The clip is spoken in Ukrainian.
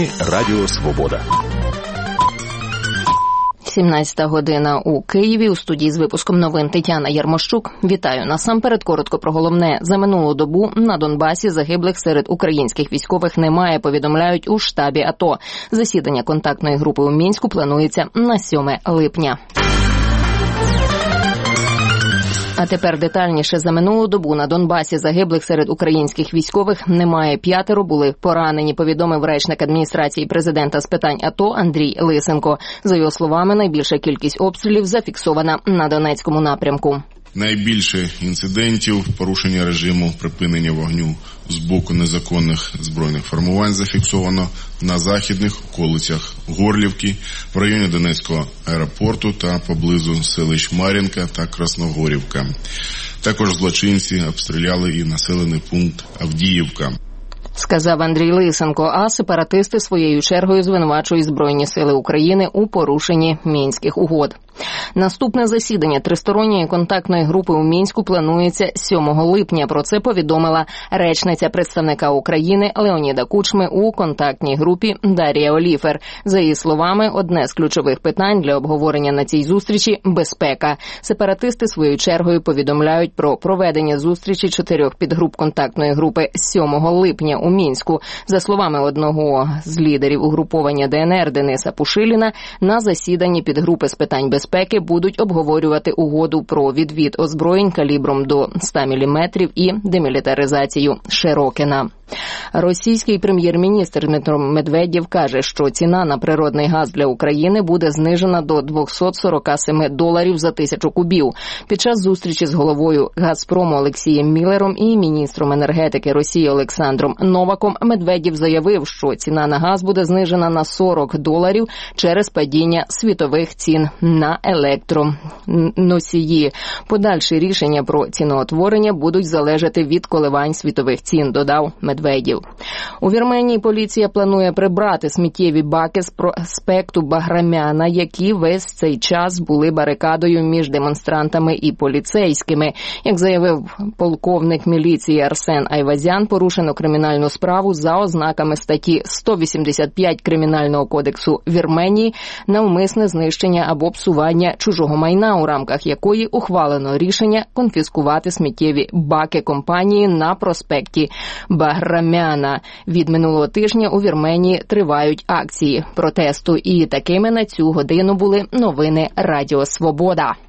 Новини Радіо Свобода. 17 година у Києві. У студії з випуском новин Тетяна Ярмощук. Вітаю. Насамперед коротко про головне. За минулу добу на Донбасі загиблих серед українських військових немає, повідомляють у штабі АТО. Засідання контактної групи у Мінську планується на 7 липня. А тепер детальніше. За минулу добу на Донбасі загиблих серед українських військових немає. 5 були поранені, повідомив речник адміністрації президента з питань АТО Андрій Лисенко. За його словами, найбільша кількість обстрілів зафіксована на Донецькому напрямку. Найбільше інцидентів порушення режиму припинення вогню з боку незаконних збройних формувань зафіксовано на західних околицях Горлівки, в районі Донецького аеропорту та поблизу селищ Мар'їнка та Красногорівка. Також злочинці обстріляли і населений пункт Авдіївка. Сказав Андрій Лисенко, а сепаратисти своєю чергою звинувачують Збройні сили України у порушенні Мінських угод. Наступне засідання тристоронньої контактної групи у Мінську планується 7 липня. Про це повідомила речниця представника України Леоніда Кучми у контактній групі Дар'я Оліфер. За її словами, одне з ключових питань для обговорення на цій зустрічі – безпека. Сепаратисти своєю чергою повідомляють про проведення зустрічі 4 підгруп контактної групи 7 липня у Мінську. За словами одного з лідерів угруповання ДНР Дениса Пушиліна, на засіданні підгрупи з питань безпеки будуть обговорювати угоду про відвід озброєнь калібром до 100 мм і демілітаризацію Широкіна. Російський прем'єр-міністр Дмитро Медведєв каже, що ціна на природний газ для України буде знижена до $247 за 1000 кубів. Під час зустрічі з головою «Газпрому» Олексієм Міллером і міністром енергетики Росії Олександром Новаком Медведєв заявив, що ціна на газ буде знижена на $40 через падіння світових цін на електроносії. Подальші рішення про ціноутворення будуть залежати від коливань світових цін, додав Медведєв. У Вірменії поліція планує прибрати сміттєві баки з проспекту Баграмяна, які весь цей час були барикадою між демонстрантами і поліцейськими. Як заявив полковник міліції Арсен Айвазян, порушено кримінальну справу за ознаками статті 185 Кримінального кодексу Вірменії «Навмисне знищення або псування чужого майна», у рамках якої ухвалено рішення конфіскувати сміттєві баки компанії на проспекті Баграмяна. Від минулого тижня у Вірменії тривають акції протесту. І такими на цю годину були новини Радіо Свобода.